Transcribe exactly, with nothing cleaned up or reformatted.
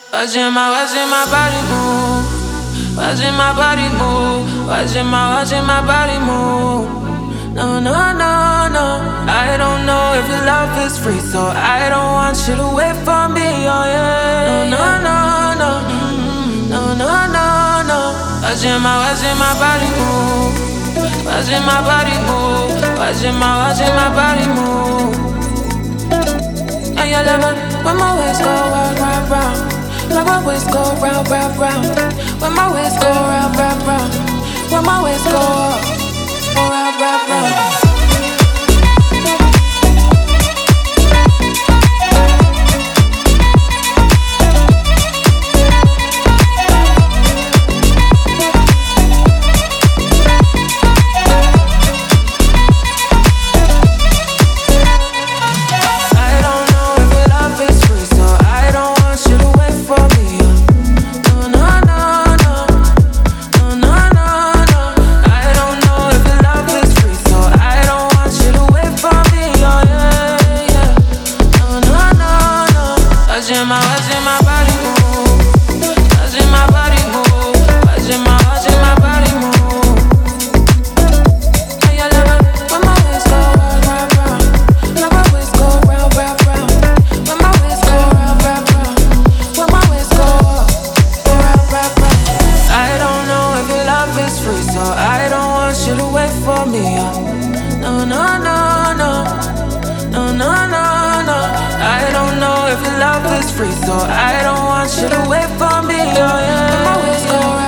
Watching my, watching my body move. Watching my body move. Watching my, watching my body move. No, no, no, no. I don't know if your love is free, so I don't want you to wait for me. Oh yeah. No, no, no, no. No, no, no, no. Watching my, watching my body move. Watching my body move. Watching my, watching my body move. And you love it when my waist go round, round, round. When my waist go round, round, round. When my waist go round, round, round. When my waist go round, round, round. Watching my, watching my body move. Watching my body move. Watching my, watching my body move. And you love it when my waist go round, round, round. When my waist go round, round, round. When my waist go round, round, round. When my waist go round, round, round. I don't know if your love is free, so I don't want you to wait for me. No, no, no, no. No, no, no, no. I don't know if your love is free, so I don't want you to wait for me. Oh yeah. When my waist go round.